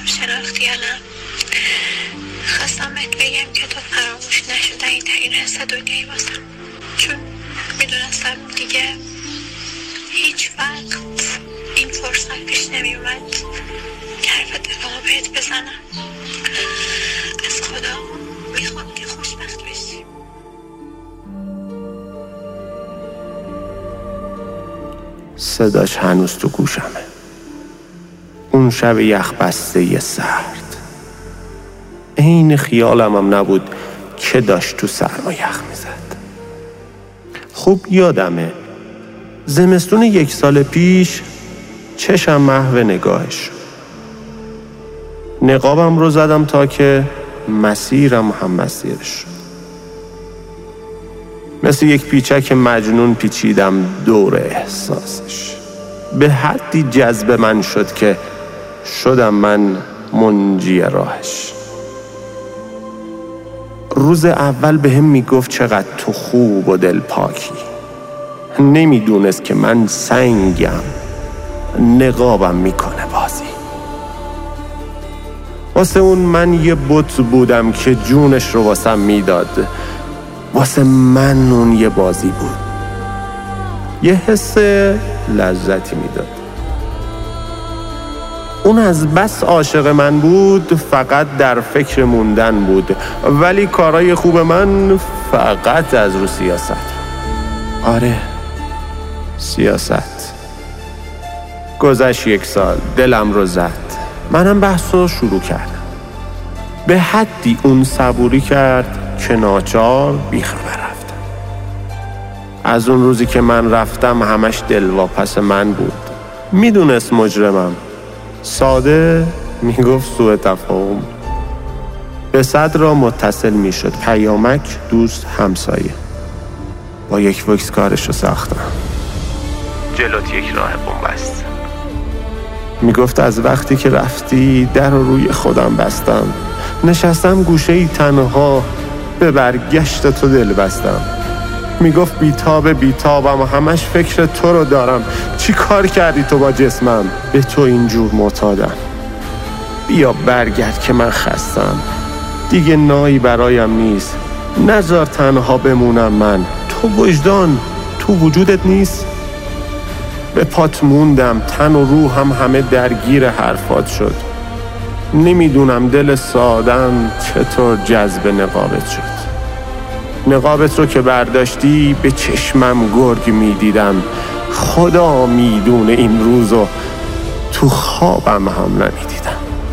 شناختی یا نه. خواستم بهت بگم که تو فراموش نشدنی ترین حس دنیایی واسم، چون میدونستم دیگه هیچ وقت این فرصت پیش نمیومد که حرف دلمو بهت بزنم. از خدا میخوام که خوشبخت بشی. صداش هنوز تو گوشمه. اون شب یخ بسته سرد، عین خیالم هم نبود که داشت تو سرما یخ میزد. خوب یادمه زمستون 1 سال پیش چشم محو نگاهش شد. نقابم رو زدم تا که مسیرم هم مسیرش شد. مثل یک پیچک مجنون پیچیدم دور احساسش. به حدی جذب من شد که شدم من منجی راهش. روز اول به هم میگفت چقدر تو خوب و دل پاکی. نمیدونست که من سنگم، نقابم میکنه بازی. واسه اون من یه بت بودم که جونش رو واسم میداد. واسه من اون یه بازی بود، یه حس لذتی میداد. اون از بس عاشق من بود فقط در فکر موندن بود، ولی کارای خوب من فقط از رو سیاست. آره، سیاست. گذشت 1 سال، دلم رو زد. منم بحث رو شروع کردم. به حدی اون صبوری کرد که ناچار بیخبر رفتم. از اون روزی که من رفتم همش دلواپس من بود. میدونست مجرمم. ساده میگفت سوء تفاهم. به صدر را متصل میشد. پیامک، دوست، همسایه. با یک وکس کارش رو ساختم. جلوت یک راه بن‌بست. میگفت از وقتی که رفتی در رو روی خودم بستم. نشستم گوشه‌ای تنها به برگشت تو دل بستم. میگفت بیتابم و همش فکر تو رو دارم. چی کار کردی تو با جسمم؟ به تو اینجور معتادم. بیا برگرد که من خستم. دیگه نایی برایم نیست. نذار تنها بمونم من. تو وجدان تو وجودت نیست؟ به پات موندم. تن و روحم همه درگیر حرفات شد. نمیدونم دل سادم چطور جذب نقابت شد. نقابت رو که برداشتی به چشمم گرگ میدیدم. خدا میدونه این روزو تو خوابم هم نمیدیدم.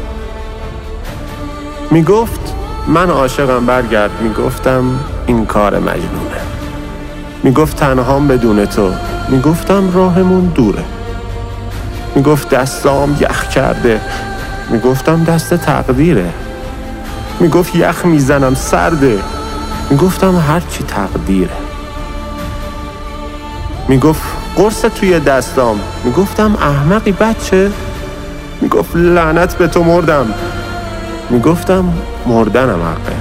میگفت من عاشقم برگرد. میگفتم این کار مجنونه. میگفت تنهام بدون تو. میگفتم راهمون دوره. میگفت دستام یخ کرده. میگفتم دست تقدیره. میگفت یخ میزنم سرده. میگفتم هرچی تقدیره. میگفت قرص توی دستام. میگفتم احمقی بچه. میگفت لعنت به تو مردم. میگفتم مردنم حقه.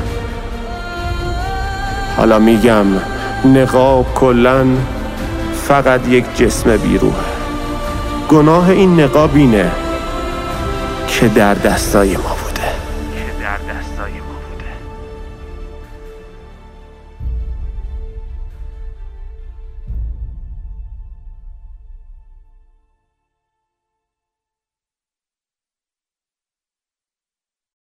حالا میگم نقاب کلن فقط یک جسم بیروحه. گناه این نقاب اینه که در دستای ما